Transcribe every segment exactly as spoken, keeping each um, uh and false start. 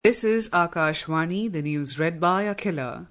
This is Akashvani, the news read by Akhila.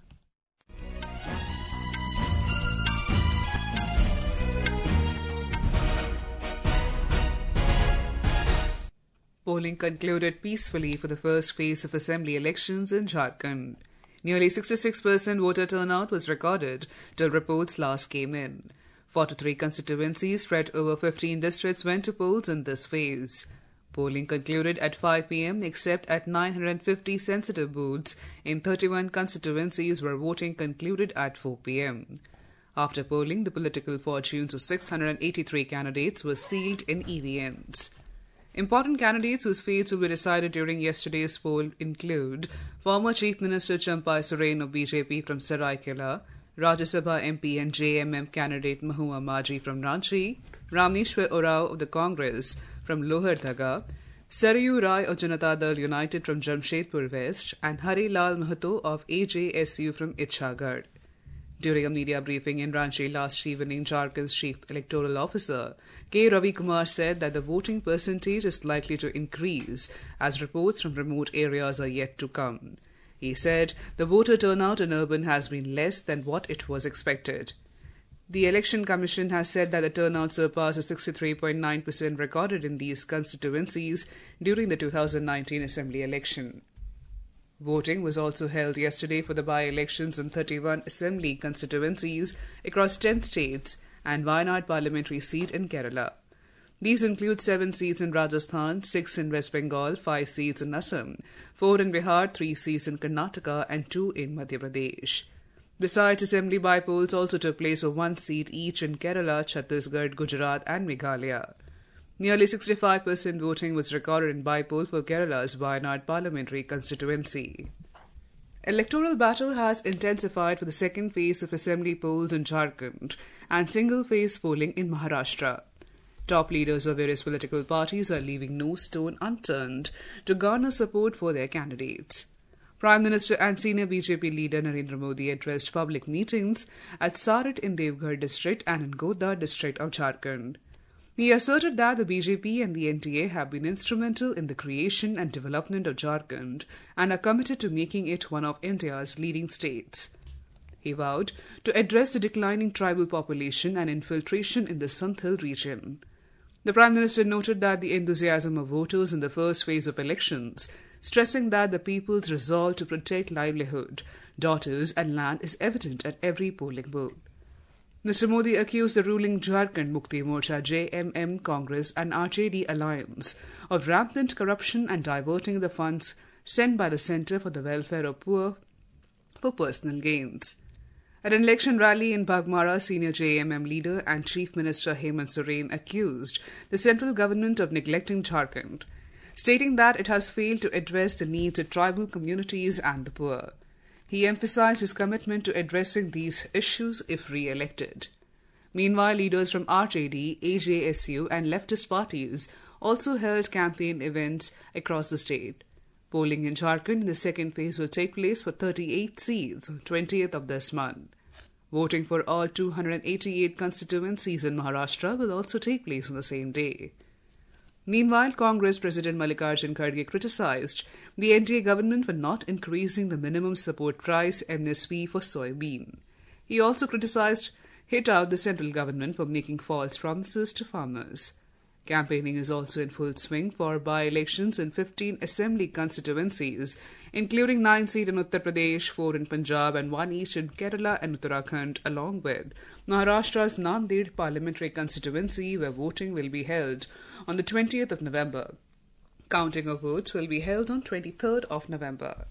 Polling concluded peacefully for the first phase of assembly elections in Jharkhand. Nearly sixty-six percent voter turnout was recorded till reports last came in. forty-three constituencies spread over fifteen districts went to polls in this phase. Polling concluded at five p.m. except at nine hundred fifty sensitive booths in thirty-one constituencies where voting concluded at four p.m. After polling, the political fortunes of six hundred eighty-three candidates were sealed in E V Ms. Important candidates whose fates will be decided during yesterday's poll include former Chief Minister Champai Soren of B J P from Saraikela, Rajya Sabha M P and J M M candidate Mahua Maji from Ranchi, Ramneshwar Orao of the Congress from Lohardaga, Sarayu Rai of Janata Dal United from Jamshedpur West, and Hari Lal Mahato of A J S U from Itchhagarh. During a media briefing in Ranchi last evening, Jharkhand's Chief Electoral Officer K. Ravi Kumar said that the voting percentage is likely to increase as reports from remote areas are yet to come. He said the voter turnout in urban has been less than what it was expected. The Election Commission has said that the turnout surpassed the sixty-three point nine percent recorded in these constituencies during the two thousand nineteen Assembly election. Voting was also held yesterday for the by-elections in thirty-one Assembly constituencies across ten states and Wayanad parliamentary seat in Kerala. These include seven seats in Rajasthan, six in West Bengal, five seats in Assam, four in Bihar, three seats in Karnataka and two in Madhya Pradesh. Besides, assembly by-polls also took place for one seat each in Kerala, Chhattisgarh, Gujarat and Meghalaya. Nearly sixty-five percent voting was recorded in by-poll for Kerala's Wayanad parliamentary constituency. Electoral battle has intensified for the second phase of assembly polls in Jharkhand and single-phase polling in Maharashtra. Top leaders of various political parties are leaving no stone unturned to garner support for their candidates. Prime Minister and senior B J P leader Narendra Modi addressed public meetings at Sarit in Devghar district and in Godda district of Jharkhand. He asserted that the B J P and the N D A have been instrumental in the creation and development of Jharkhand and are committed to making it one of India's leading states. He vowed to address the declining tribal population and infiltration in the Santhal region. The Prime Minister noted that the enthusiasm of voters in the first phase of elections, stressing that the people's resolve to protect livelihood, daughters and land is evident at every polling booth. Mister Modi accused the ruling Jharkhand Mukti Morcha J M M Congress and R J D alliance of rampant corruption and diverting the funds sent by the Centre for the Welfare of Poor for personal gains. At an election rally in Baghmara, senior J M M leader and Chief Minister Hemant Soren accused the central government of neglecting Jharkhand, stating that it has failed to address the needs of tribal communities and the poor. He emphasized his commitment to addressing these issues if re-elected. Meanwhile, leaders from R J D, A J S U and leftist parties also held campaign events across the state. Polling in Jharkhand in the second phase will take place for thirty-eight seats on twentieth of this month. Voting for all two hundred eighty-eight constituencies in Maharashtra will also take place on the same day. Meanwhile, Congress President Mallikarjun Kharge criticized the N D A government for not increasing the minimum support price M S P for soybean. He also criticized hit out the central government for making false promises to farmers. Campaigning is also in full swing for by-elections in fifteen assembly constituencies, including nine seats in Uttar Pradesh, four in Punjab and one each in Kerala and Uttarakhand, along with Maharashtra's Nanded parliamentary constituency where voting will be held on the twentieth of November. Counting of votes will be held on twenty-third of November.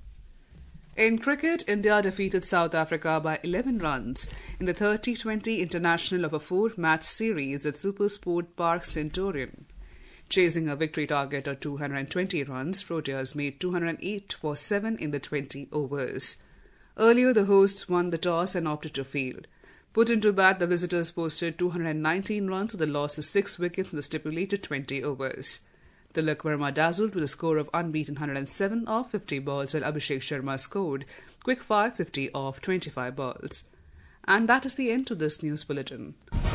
In cricket, India defeated South Africa by eleven runs in the thirty twenty international of a four-match series at Supersport Park Centurion. Chasing a victory target of two hundred twenty runs, Proteas made two hundred eight for seven in the twenty overs. Earlier, the hosts won the toss and opted to field. Put into bat, the visitors posted two hundred nineteen runs with a loss of six wickets in the stipulated twenty overs. Tilak Verma dazzled with a score of unbeaten one hundred seven off fifty balls, while Abhishek Sharma scored quick five fifty off twenty-five balls. And that is the end to this news bulletin.